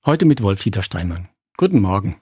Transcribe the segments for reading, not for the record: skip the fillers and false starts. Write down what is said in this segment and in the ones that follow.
Heute mit Wolf-Dieter Steinmann. Guten Morgen.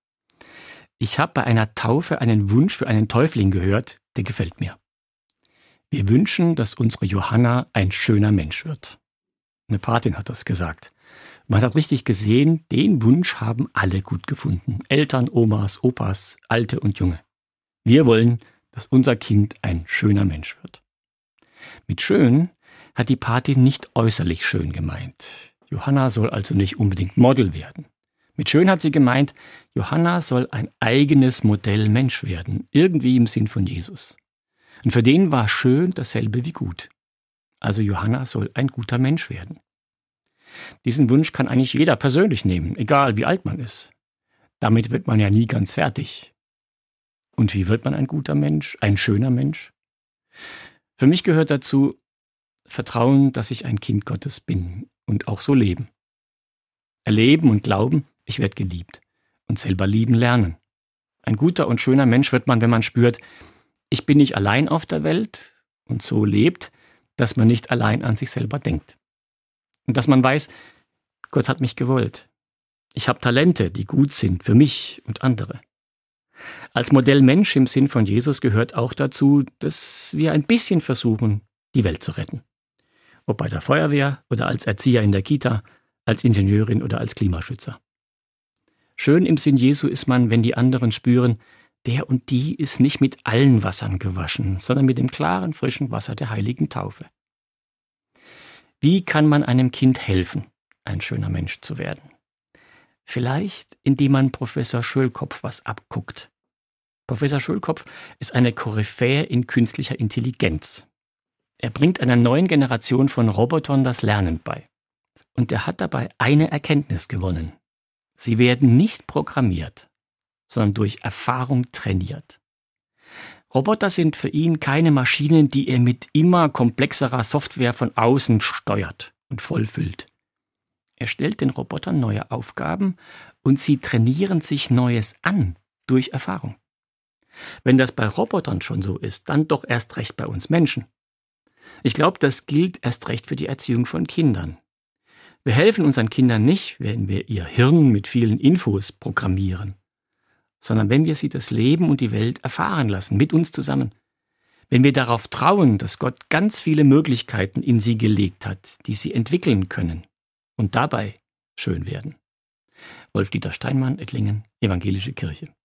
Ich habe bei einer Taufe einen Wunsch für einen Täufling gehört, der gefällt mir. Wir wünschen, dass unsere Johanna ein schöner Mensch wird. Eine Patin hat das gesagt. Man hat richtig gesehen, den Wunsch haben alle gut gefunden. Eltern, Omas, Opas, Alte und Junge. Wir wollen, dass unser Kind ein schöner Mensch wird. Mit schön hat die Patin nicht äußerlich schön gemeint. Johanna soll also nicht unbedingt Model werden. Mit schön hat sie gemeint, Johanna soll ein eigenes Modell Mensch werden, irgendwie im Sinn von Jesus. Und für den war schön dasselbe wie gut. Also Johanna soll ein guter Mensch werden. Diesen Wunsch kann eigentlich jeder persönlich nehmen, egal wie alt man ist. Damit wird man ja nie ganz fertig. Und wie wird man ein guter Mensch, ein schöner Mensch? Für mich gehört dazu Vertrauen, dass ich ein Kind Gottes bin und auch so leben. Erleben und glauben, ich werde geliebt und selber lieben lernen. Ein guter und schöner Mensch wird man, wenn man spürt, ich bin nicht allein auf der Welt und so lebt, dass man nicht allein an sich selber denkt. Und dass man weiß, Gott hat mich gewollt. Ich habe Talente, die gut sind für mich und andere. Als Modell Mensch im Sinn von Jesus gehört auch dazu, dass wir ein bisschen versuchen, die Welt zu retten. Ob bei der Feuerwehr oder als Erzieher in der Kita, als Ingenieurin oder als Klimaschützer. Schön im Sinn Jesu ist man, wenn die anderen spüren, der und die ist nicht mit allen Wassern gewaschen, sondern mit dem klaren, frischen Wasser der heiligen Taufe. Wie kann man einem Kind helfen, ein schöner Mensch zu werden? Vielleicht, indem man Professor Schölkopf was abguckt. Professor Schölkopf ist eine Koryphäe in künstlicher Intelligenz. Er bringt einer neuen Generation von Robotern das Lernen bei. Und er hat dabei eine Erkenntnis gewonnen. Sie werden nicht programmiert, sondern durch Erfahrung trainiert. Roboter sind für ihn keine Maschinen, die er mit immer komplexerer Software von außen steuert und vollfüllt. Er stellt den Robotern neue Aufgaben und sie trainieren sich Neues an durch Erfahrung. Wenn das bei Robotern schon so ist, dann doch erst recht bei uns Menschen. Ich glaube, das gilt erst recht für die Erziehung von Kindern. Wir helfen unseren Kindern nicht, wenn wir ihr Hirn mit vielen Infos programmieren, sondern wenn wir sie das Leben und die Welt erfahren lassen, mit uns zusammen. Wenn wir darauf trauen, dass Gott ganz viele Möglichkeiten in sie gelegt hat, die sie entwickeln können und dabei schön werden. Wolf-Dieter Steinmann, Ettlingen, Evangelische Kirche.